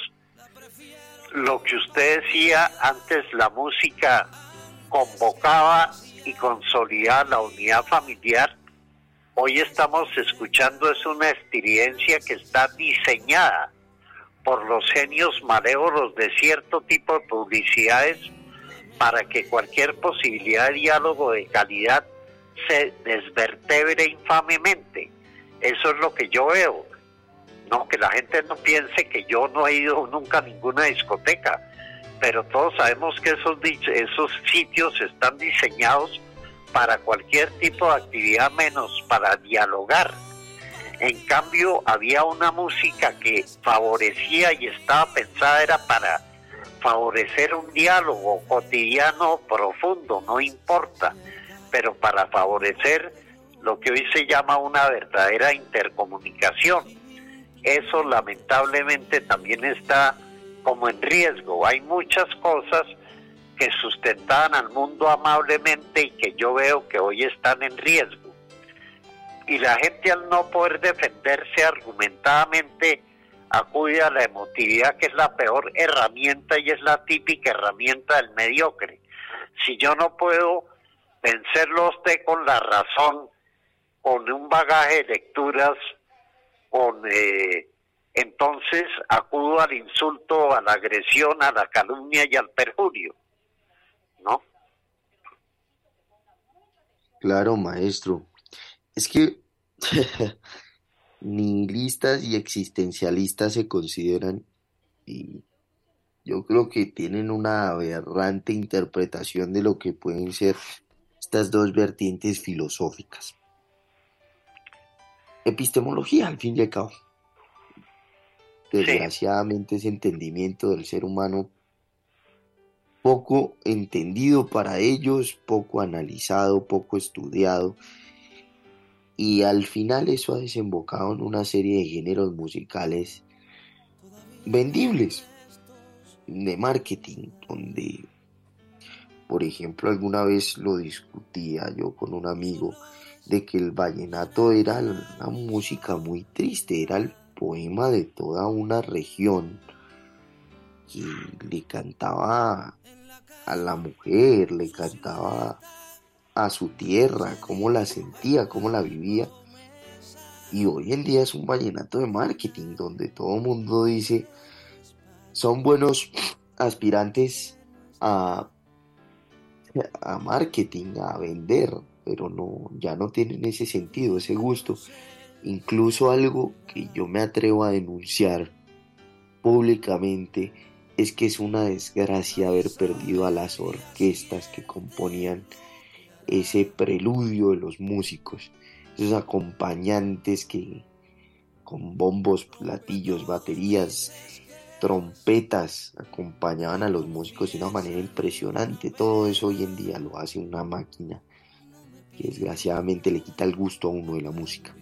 Lo que usted decía antes, la música convocaba y consolidaba la unidad familiar. Hoy estamos escuchando es una estridencia que está diseñada por los genios malévolos de cierto tipo de publicidades para que cualquier posibilidad de diálogo de calidad se desvertebre infamemente. Eso es lo que yo veo. No, que la gente no piense que yo no he ido nunca a ninguna discoteca, pero todos sabemos que esos, esos sitios están diseñados para cualquier tipo de actividad menos para dialogar. En cambio, había una música que favorecía y estaba pensada era para favorecer un diálogo cotidiano profundo, no importa, pero para favorecer lo que hoy se llama una verdadera intercomunicación. Eso lamentablemente también está como en riesgo. Hay muchas cosas que sustentaban al mundo amablemente y que yo veo que hoy están en riesgo. Y la gente, al no poder defenderse argumentadamente, acude a la emotividad, que es la peor herramienta y es la típica herramienta del mediocre. Si yo no puedo vencerlo a usted con la razón, con un bagaje de lecturas, con eh, entonces acudo al insulto, a la agresión, a la calumnia y al perjurio, ¿no? Claro, maestro. Es que nihilistas y existencialistas se consideran, y yo creo que tienen una aberrante interpretación de lo que pueden ser estas dos vertientes filosóficas. Epistemología, al fin y al cabo. Desgraciadamente, ese entendimiento del ser humano poco entendido para ellos, poco analizado, poco estudiado, y al final eso ha desembocado en una serie de géneros musicales vendibles, de marketing, donde, por ejemplo, alguna vez lo discutía yo con un amigo, de que el vallenato era una música muy triste, era el poema de toda una región, que le cantaba a la mujer, le cantaba a su tierra, cómo la sentía, cómo la vivía. Y hoy en día es un vallenato de marketing, donde todo el mundo dice, son buenos aspirantes a, a marketing, a vender, pero no, ya no tienen ese sentido, ese gusto. Incluso algo que yo me atrevo a denunciar públicamente es que es una desgracia haber perdido a las orquestas que componían ese preludio de los músicos, esos acompañantes que con bombos, platillos, baterías, trompetas acompañaban a los músicos de una manera impresionante. Todo eso hoy en día lo hace una máquina que desgraciadamente le quita el gusto a uno de la música.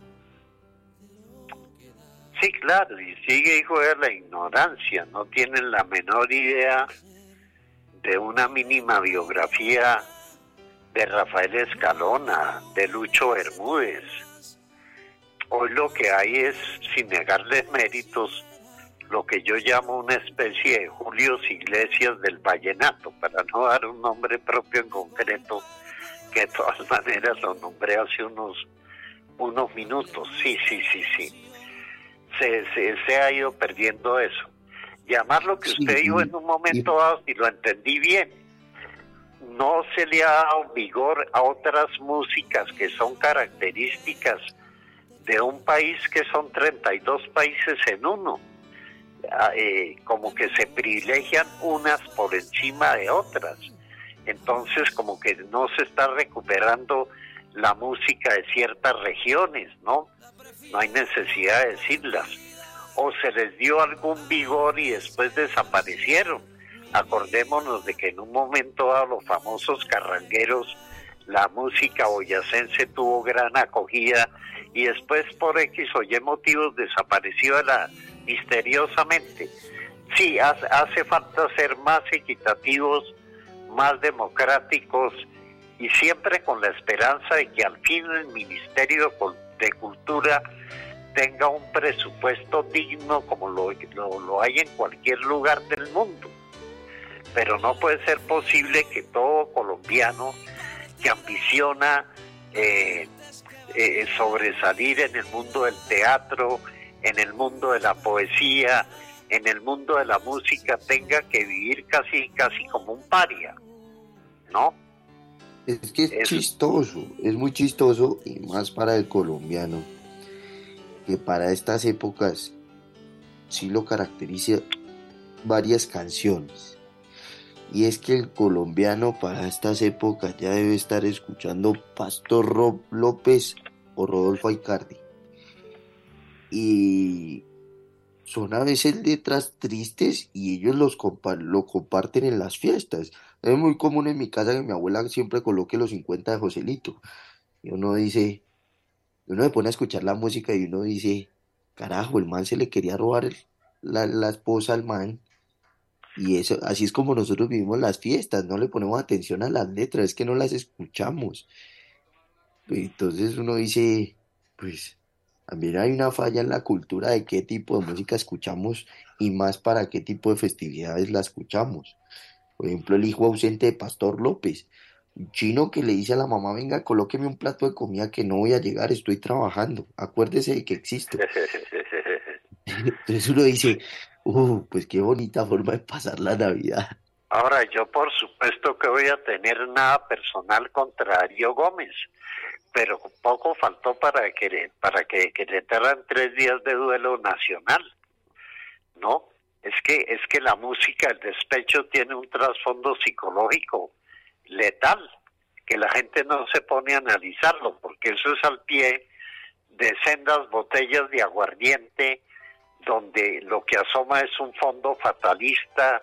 Sí, claro, y sigue, hijo de la ignorancia, no tienen la menor idea de una mínima biografía de Rafael Escalona, de Lucho Bermúdez. Hoy lo que hay es, sin negarles méritos, lo que yo llamo una especie de Julio Iglesias del vallenato, para no dar un nombre propio en concreto, que de todas maneras lo nombré hace unos, unos minutos. Sí, sí, sí, sí. Se, se, se ha ido perdiendo eso. Llamar lo que usted sí, dijo en un momento dado, si lo entendí bien, no se le ha dado vigor a otras músicas que son características de un país que son treinta y dos países en uno. Eh, como que se privilegian unas por encima de otras. Entonces como que no se está recuperando la música de ciertas regiones, ¿no? No hay necesidad de decirlas. O se les dio algún vigor y después desaparecieron. Acordémonos de que en un momento dado los famosos carrangueros, la música boyacense tuvo gran acogida y después por X o Y motivos desapareció de la, misteriosamente. Sí, hace, hace falta ser más equitativos, más democráticos y siempre con la esperanza de que al fin el Ministerio de Cultura tenga un presupuesto digno como lo, lo, lo hay en cualquier lugar del mundo. Pero no puede ser posible que todo colombiano que ambiciona eh, eh, sobresalir en el mundo del teatro, en el mundo de la poesía, en el mundo de la música, tenga que vivir casi casi como un paria, ¿no? Es que es, es chistoso, es muy chistoso, y más para el colombiano, que para estas épocas sí lo caracteriza varias canciones. y es que el colombiano para estas épocas ya debe estar escuchando Pastor Rob López o Rodolfo Aicardi. Y son a veces letras tristes y ellos los compa- lo comparten en las fiestas. Es muy común en mi casa que mi abuela siempre coloque los cincuenta de Joselito. Y uno dice, uno se pone a escuchar la música y uno dice, carajo, el man se le quería robar el- la, la esposa al man. Y eso, así es como nosotros vivimos las fiestas, no le ponemos atención a las letras, es que no las escuchamos. Entonces uno dice, pues también hay una falla en la cultura de qué tipo de música escuchamos y más para qué tipo de festividades la escuchamos. Por ejemplo, el hijo ausente de Pastor López, un chino que le dice a la mamá, venga, colóqueme un plato de comida que no voy a llegar, estoy trabajando, acuérdese de que existo. Entonces uno dice, uh, pues qué bonita forma de pasar la Navidad. Ahora, yo por supuesto que voy a tener nada personal contra Darío Gómez, pero poco faltó para que para que, que le entraran tres días de duelo nacional, ¿no? Es que es que la música, el despecho tiene un trasfondo psicológico letal, que la gente no se pone a analizarlo, porque eso es al pie de sendas botellas de aguardiente, donde lo que asoma es un fondo fatalista,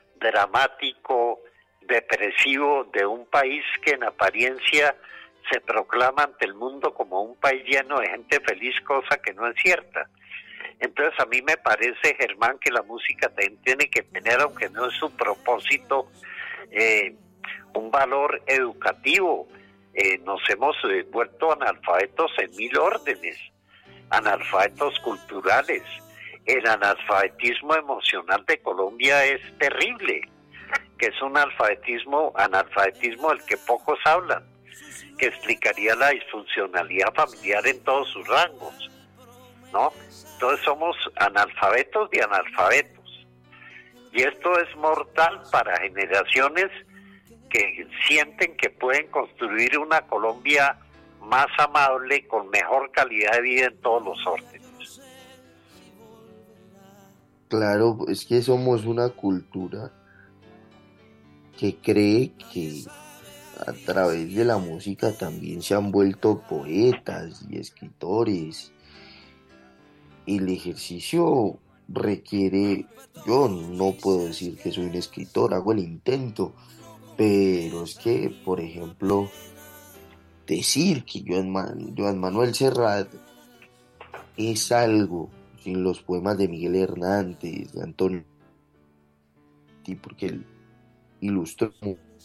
dramático, depresivo de un país que en apariencia se proclama ante el mundo como un país lleno de gente feliz, cosa que no es cierta. Entonces a mí me parece, Germán, que la música también tiene que tener, aunque no es su propósito, eh, un valor educativo. Eh, nos hemos eh, vuelto analfabetos en mil órdenes, analfabetos culturales. El analfabetismo emocional de Colombia es terrible, que es un alfabetismo, analfabetismo del que pocos hablan, que explicaría la disfuncionalidad familiar en todos sus rangos, ¿no? Entonces somos analfabetos de analfabetos. Y esto es mortal para generaciones que sienten que pueden construir una Colombia más amable, con mejor calidad de vida en todos los órdenes. Claro, es que somos una cultura que cree que a través de la música también se han vuelto poetas y escritores. El ejercicio requiere, yo no puedo decir que soy un escritor, hago el intento, pero es que, por ejemplo, decir que Joan, Man- Joan Manuel Serrat es algo sin los poemas de Miguel Hernández, de Antonio, porque él ilustró,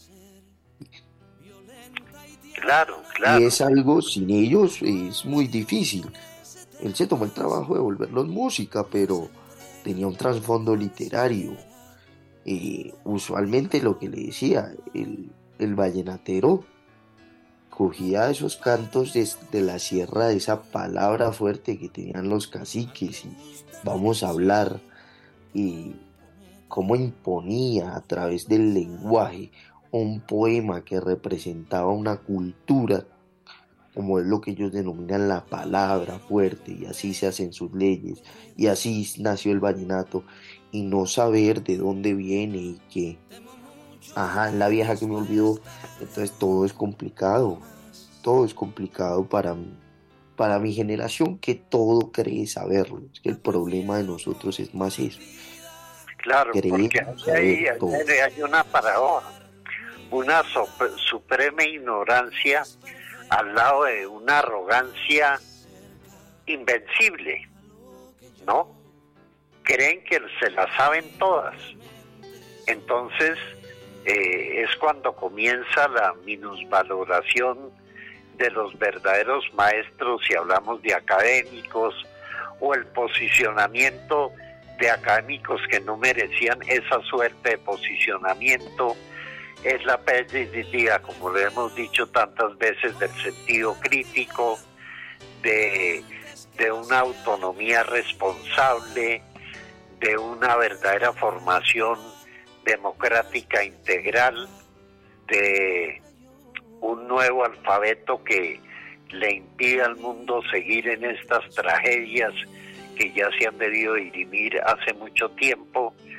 Claro, y claro. es algo sin ellos es muy difícil. Él se tomó el trabajo de volverlos música, pero tenía un trasfondo literario. Eh, usualmente lo que le decía, el, el vallenatero cogía esos cantos de, de la sierra, de esa palabra fuerte que tenían los caciques, y vamos a hablar, y cómo imponía a través del lenguaje un poema que representaba una cultura, como es lo que ellos denominan la palabra fuerte, y así se hacen sus leyes, y así nació el vallenato, y no saber de dónde viene y que, ajá, la vieja que me olvidó, entonces todo es complicado, todo es complicado para mí, para mi generación, que todo cree saberlo. Es que el problema de nosotros es más eso, Claro, porque creemos ahí saber todo. hay, hay una paradoja, una so- suprema ignorancia al lado de una arrogancia invencible, ¿no? Creen que se las saben todas. Entonces eh, es cuando comienza la minusvaloración de los verdaderos maestros, si hablamos de académicos, o el posicionamiento de académicos que no merecían esa suerte de posicionamiento. Es la pérdida, como le hemos dicho tantas veces, del sentido crítico, de, de una autonomía responsable, de una verdadera formación democrática integral, de un nuevo alfabeto que le impide al mundo seguir en estas tragedias que ya se han debido dirimir hace mucho tiempo.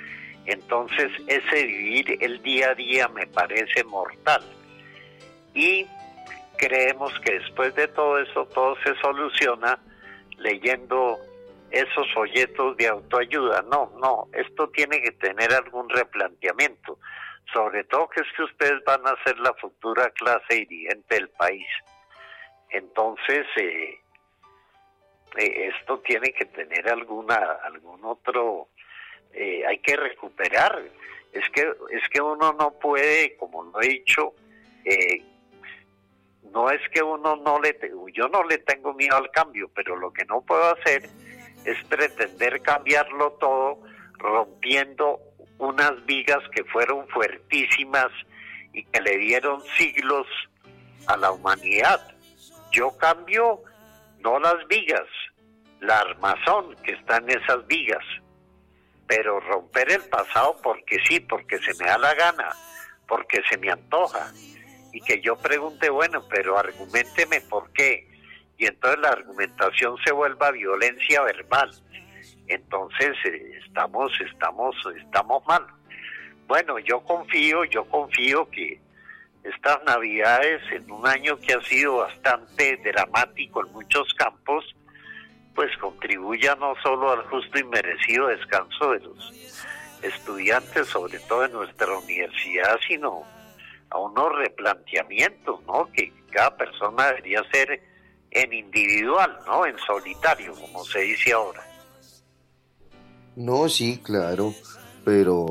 Entonces ese vivir el día a día me parece mortal. Y creemos que después de todo eso todo se soluciona leyendo esos folletos de autoayuda. No, no, esto tiene que tener algún replanteamiento, sobre todo que es que ustedes van a ser la futura clase dirigente del país. Entonces, eh, eh, esto tiene que tener alguna, algún otro, eh, hay que recuperar. Es que, es que uno no puede, como lo he dicho, eh, no es que uno no le, yo no le tengo miedo al cambio, pero lo que no puedo hacer es pretender cambiarlo todo rompiendo unas vigas que fueron fuertísimas y que le dieron siglos a la humanidad. Yo cambio no las vigas, la armazón que está en esas vigas, pero romper el pasado porque sí, porque se me da la gana, porque se me antoja, y que yo pregunte, bueno, pero arguménteme por qué, y entonces la argumentación se vuelva violencia verbal. Entonces eh, estamos, estamos, estamos mal. Bueno, yo confío, yo confío que estas Navidades, en un año que ha sido bastante dramático en muchos campos, pues contribuya no solo al justo y merecido descanso de los estudiantes, sobre todo en nuestra universidad, sino a unos replanteamientos, ¿no? Que cada persona debería ser en individual, ¿no? En solitario, como se dice ahora. No, sí, claro, pero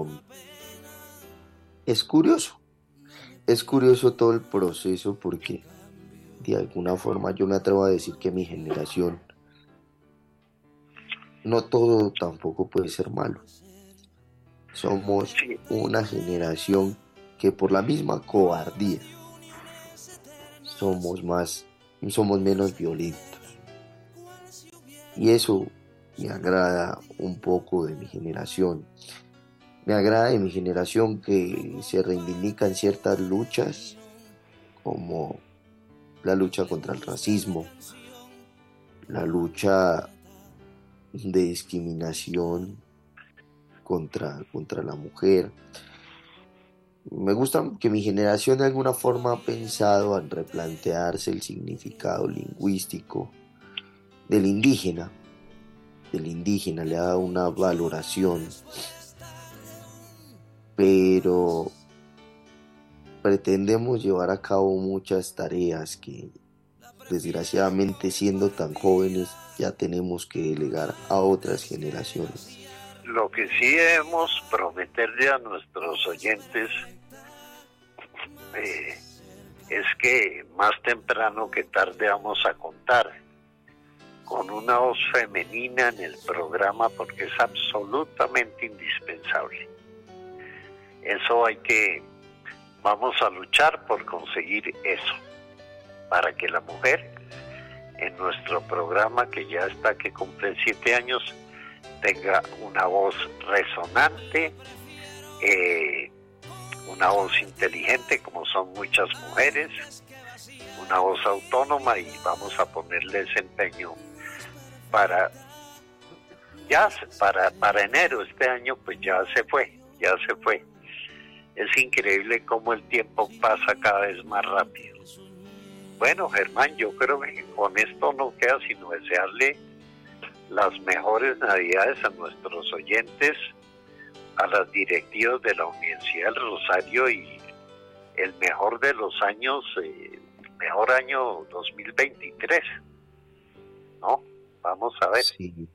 es curioso, es curioso todo el proceso porque de alguna forma yo me atrevo a decir que mi generación, no todo tampoco puede ser malo. Somos Sí. una generación que por la misma cobardía somos más, somos menos violentos. Y eso me agrada un poco de mi generación. Me agrada de mi generación que se reivindican ciertas luchas, como la lucha contra el racismo, la lucha de discriminación contra, contra la mujer. Me gusta que mi generación de alguna forma ha pensado en replantearse el significado lingüístico del indígena, del indígena, le ha dado una valoración, pero pretendemos llevar a cabo muchas tareas que desgraciadamente siendo tan jóvenes ya tenemos que delegar a otras generaciones. Lo que sí debemos prometerle a nuestros oyentes eh, es que más temprano que tarde vamos a contar con una voz femenina en el programa porque es absolutamente indispensable. Eso hay que, vamos a luchar por conseguir eso, para que la mujer en nuestro programa, que ya está, que cumple siete años, tenga una voz resonante, eh, una voz inteligente como son muchas mujeres, una voz autónoma, y vamos a ponerle ese empeño para ya para para enero este año. Pues ya se fue, ya se fue. Es increíble cómo el tiempo pasa cada vez más rápido. Bueno, Germán, yo creo que con esto no queda sino desearle las mejores Navidades a nuestros oyentes, a las directivas de la Universidad del Rosario, y el mejor de los años, eh, mejor año dos mil veintitrés, ¿no? Vamos a ver. Sí.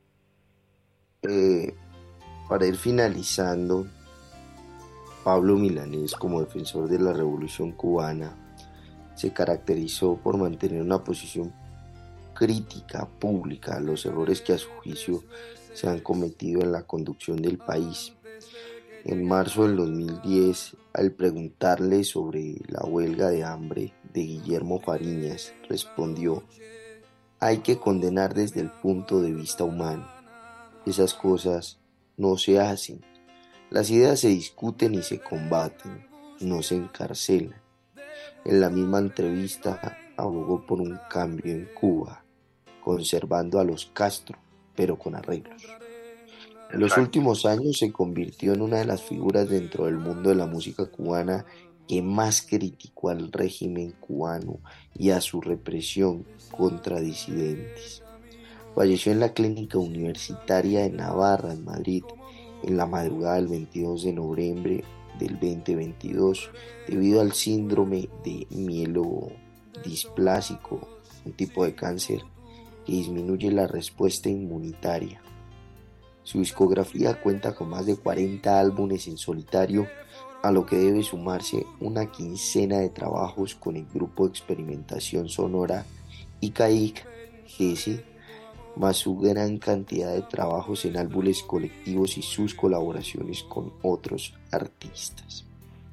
Eh, para ir finalizando, Pablo Milanés, como defensor de la Revolución Cubana, se caracterizó por mantener una posición crítica pública a los errores que a su juicio se han cometido en la conducción del país. En marzo del dos mil diez, al preguntarle sobre la huelga de hambre de Guillermo Fariñas, respondió: hay que condenar desde el punto de vista humano. Esas cosas no se hacen. Las ideas se discuten y se combaten, no se encarcelan. En la misma entrevista abogó por un cambio en Cuba, conservando a los Castro, pero con arreglos. En los Exacto. últimos años se convirtió en una de las figuras dentro del mundo de la música cubana que más criticó al régimen cubano y a su represión contra disidentes. Falleció en la Clínica Universitaria de Navarra, en Madrid, en la madrugada del veintidós de noviembre del dos mil veintidós, debido al síndrome de mielodisplásico, un tipo de cáncer que disminuye la respuesta inmunitaria. Su discografía cuenta con más de cuarenta álbumes en solitario, a lo que debe sumarse una quincena de trabajos con el grupo de experimentación sonora I C A I C G S, más su gran cantidad de trabajos en álbumes colectivos y sus colaboraciones con otros artistas.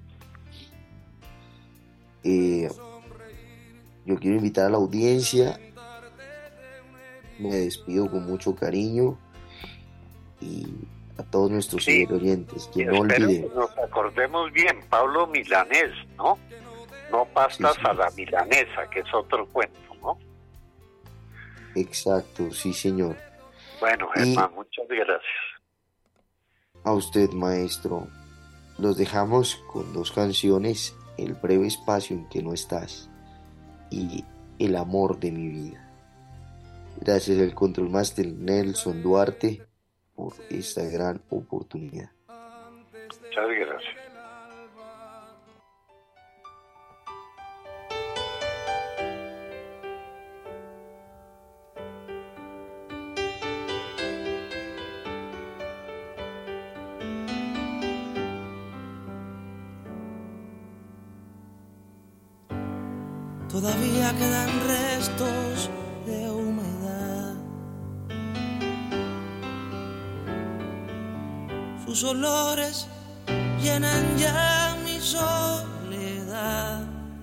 Eh, yo quiero invitar a la audiencia, me despido con mucho cariño y a todos nuestros Sí, oyentes que y no espero olviden. que nos acordemos bien, Pablo Milanés, ¿no? No pastas Sí, sí. a la milanesa, que es otro cuento, ¿no? Exacto, sí señor. Bueno, Y Germán, muchas gracias. a usted, maestro, los dejamos con dos canciones, El breve espacio en que no estás y El amor de mi vida. Gracias al Control Master Nelson Duarte por esta gran oportunidad. Muchas gracias. Todavía quedan restos de humedad. Sus olores llenan ya mi soledad.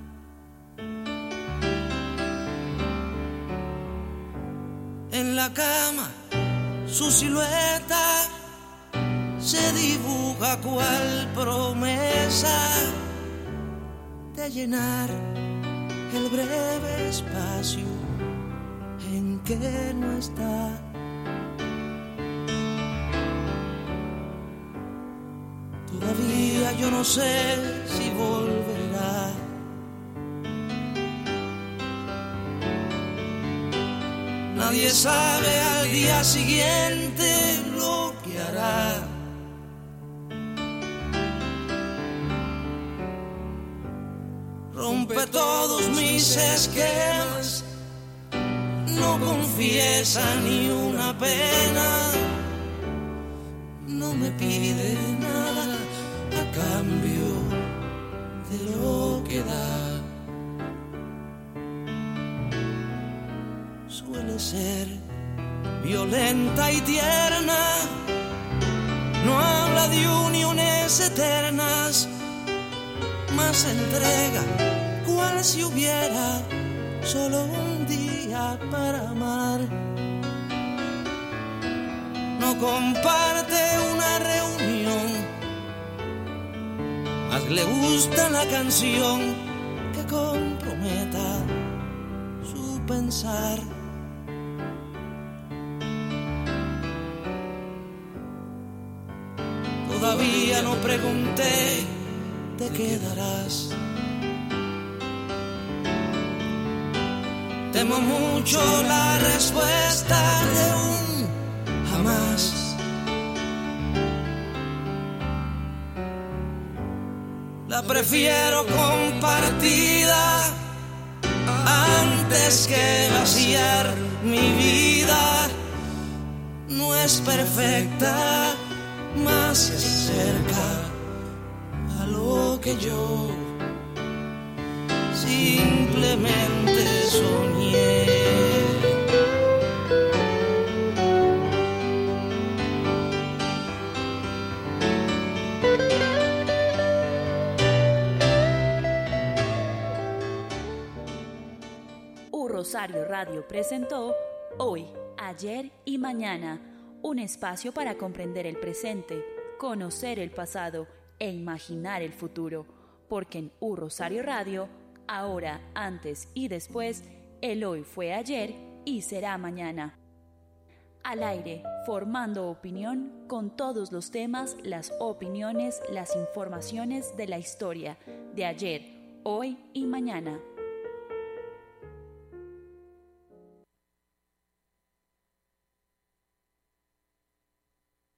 En la cama su silueta se dibuja cual promesa de llenar el breve espacio en que no está. Todavía yo no sé si volverá. Nadie sabe al día siguiente lo que hará. Rompe todos mis esquemas, no confiesa ni una pena, no me pide nada a cambio de lo que da. Suele ser violenta y tierna, no habla de uniones eternas, más entrega cual si hubiera solo un día para amar. No comparte una reunión, más le gusta la canción que comprometa su pensar. Todavía no pregunté, ¿te quedarás? Temo mucho la respuesta de un jamás. La prefiero compartida antes que vaciar mi vida. No es perfecta, más se acerca a lo que yo simplemente soñé. U Rosario Radio presentó Hoy, Ayer y Mañana, un espacio para comprender el presente, conocer el pasado e imaginar el futuro, porque en U Rosario Radio, ahora, antes y después, el hoy fue ayer y será mañana. Al aire, formando opinión con todos los temas, las opiniones, las informaciones de la historia de ayer, hoy y mañana.